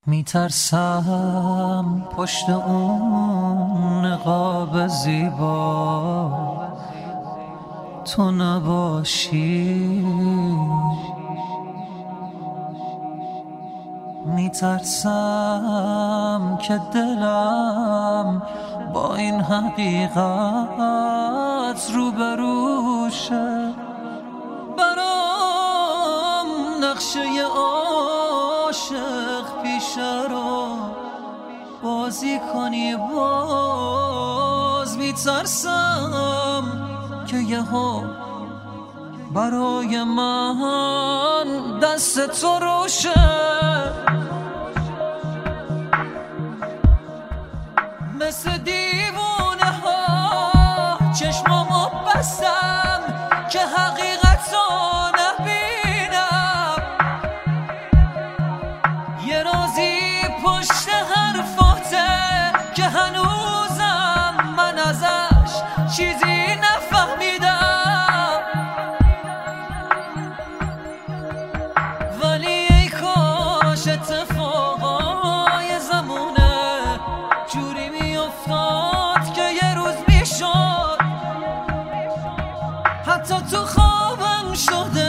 میترسم پشت اون نقاب زیبا تو نباشی، میترسم که دلم با این حقیقت روبروشه، برام نقشه عاشق پیشه رو بازی کنی. باز میترسم که یهو برای من دست تو روشه، مثل دیوونه ها چشمامو بستم که حقیقت رو نبینم. یه رازی پشت حرفاته که هنوزم من ازش چیزی نفهمیدم، ولی ای کاش اتفاقای زمونه جوری میافتاد که یه روز میشد حتی تو خوابم شده